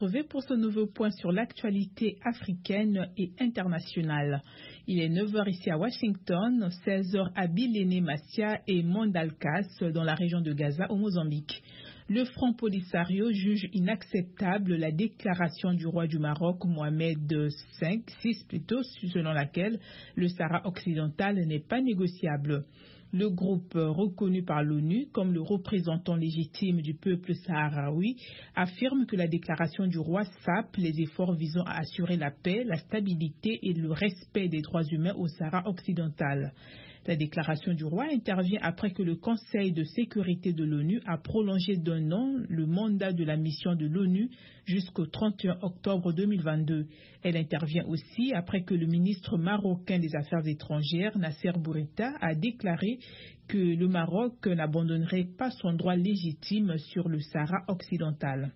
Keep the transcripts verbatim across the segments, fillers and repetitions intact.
Pour ce nouveau point sur l'actualité africaine et internationale. Il est neuf heures ici à Washington, seize heures à Biléné, Massia et Mandalkas dans la région de Gaza au Mozambique. Le Front Polisario juge inacceptable la déclaration du roi du Maroc, Mohamed cinq, six plutôt, selon laquelle le Sahara occidental n'est pas négociable. Le groupe reconnu par l'ONU comme le représentant légitime du peuple saharaoui affirme que la déclaration du roi sape les efforts visant à assurer la paix, la stabilité et le respect des droits humains au Sahara occidental. La déclaration du roi intervient après que le Conseil de sécurité de l'ONU a prolongé d'un an le mandat de la mission de l'ONU jusqu'au trente et un octobre deux mille vingt-deux. Elle intervient aussi après que le ministre marocain des Affaires étrangères, Nasser Bourita, a déclaré que le Maroc n'abandonnerait pas son droit légitime sur le Sahara occidental.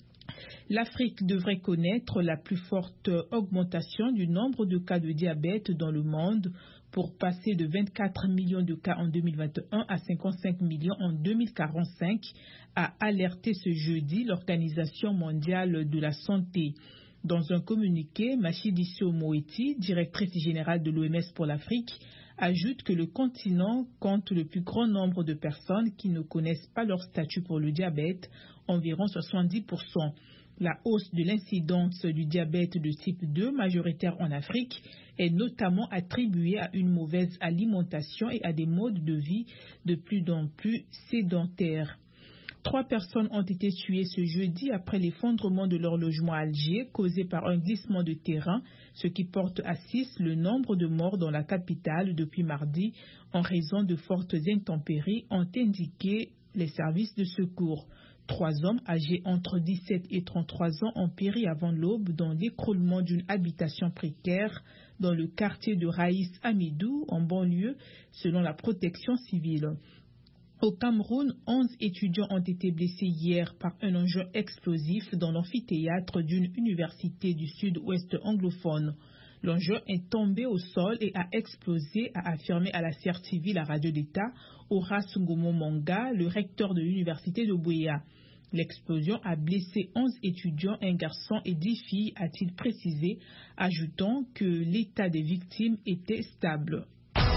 L'Afrique devrait connaître la plus forte augmentation du nombre de cas de diabète dans le monde pour passer de vingt-quatre millions de cas en deux mille vingt et un à cinquante-cinq millions en deux mille quarante-cinq, a alerté ce jeudi l'Organisation mondiale de la santé. Dans un communiqué, Matshidiso Moeti, directrice générale de l'O M S pour l'Afrique, ajoute que le continent compte le plus grand nombre de personnes qui ne connaissent pas leur statut pour le diabète, environ soixante-dix pour cent. La hausse de l'incidence du diabète de type deux, majoritaire en Afrique, est notamment attribuée à une mauvaise alimentation et à des modes de vie de plus en plus sédentaires. Trois personnes ont été tuées ce jeudi après l'effondrement de leur logement à Alger, causé par un glissement de terrain, ce qui porte à six le nombre de morts dans la capitale depuis mardi en raison de fortes intempéries, ont indiqué les services de secours. Trois hommes âgés entre dix-sept et trente-trois ans ont péri avant l'aube dans l'écroulement d'une habitation précaire dans le quartier de Raïs Amidou, en banlieue, selon la protection civile. Au Cameroun, onze étudiants ont été blessés hier par un engin explosif dans l'amphithéâtre d'une université du sud-ouest anglophone. L'engin est tombé au sol et a explosé, a affirmé à la C R T V la radio d'État Horace Ngomo Manga, le recteur de l'université de Bouéa. L'explosion a blessé onze étudiants, un garçon et dix filles, a-t-il précisé, ajoutant que l'état des victimes était stable.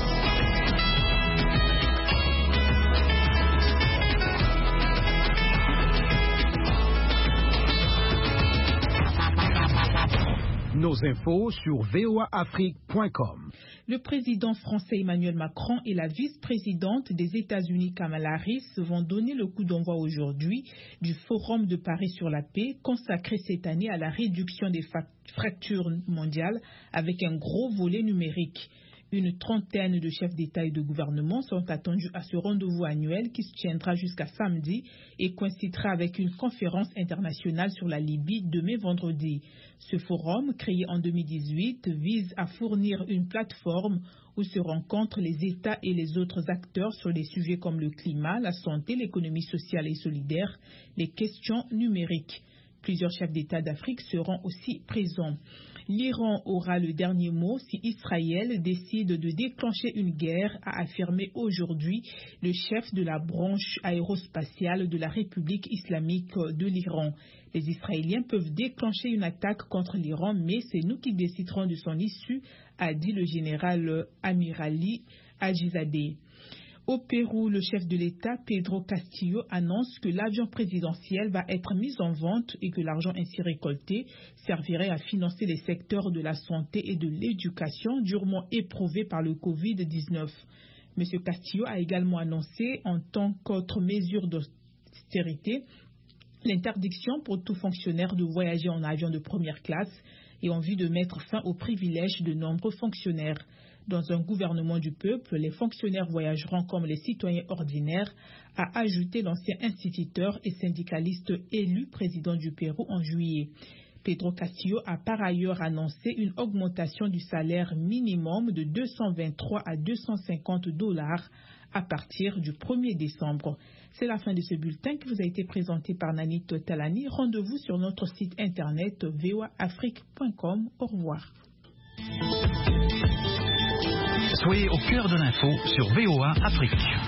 Nos infos sur v o a afrique point com. Le président français Emmanuel Macron et la vice-présidente des États-Unis Kamala Harris vont donner le coup d'envoi aujourd'hui du Forum de Paris sur la paix, consacré cette année à la réduction des fractures mondiales avec un gros volet numérique. Une trentaine de chefs d'État et de gouvernement sont attendus à ce rendez-vous annuel qui se tiendra jusqu'à samedi et coïncidera avec une conférence internationale sur la Libye demain vendredi. Ce forum, créé en deux mille dix-huit, vise à fournir une plateforme où se rencontrent les États et les autres acteurs sur des sujets comme le climat, la santé, l'économie sociale et solidaire, les questions numériques. Plusieurs chefs d'État d'Afrique seront aussi présents. L'Iran aura le dernier mot si Israël décide de déclencher une guerre, a affirmé aujourd'hui le chef de la branche aérospatiale de la République islamique de l'Iran. Les Israéliens peuvent déclencher une attaque contre l'Iran, mais c'est nous qui déciderons de son issue, a dit le général Amirali Hajizadeh. Au Pérou, le chef de l'État, Pedro Castillo, annonce que l'avion présidentiel va être mis en vente et que l'argent ainsi récolté servirait à financer les secteurs de la santé et de l'éducation durement éprouvés par le covid dix-neuf. M. Castillo a également annoncé, en tant qu'autre mesure d'austérité, l'interdiction pour tout fonctionnaire de voyager en avion de première classe et en vue de mettre fin aux privilèges de nombreux fonctionnaires. Dans un gouvernement du peuple, les fonctionnaires voyageront comme les citoyens ordinaires, a ajouté l'ancien instituteur et syndicaliste élu président du Pérou en juillet. Pedro Castillo a par ailleurs annoncé une augmentation du salaire minimum de deux cent vingt-trois à deux cent cinquante dollars à partir du premier décembre. C'est la fin de ce bulletin qui vous a été présenté par Nanit Talani. Rendez-vous sur notre site internet v o a afrique point com. Au revoir. Soyez au cœur de l'info sur V O A Afrique.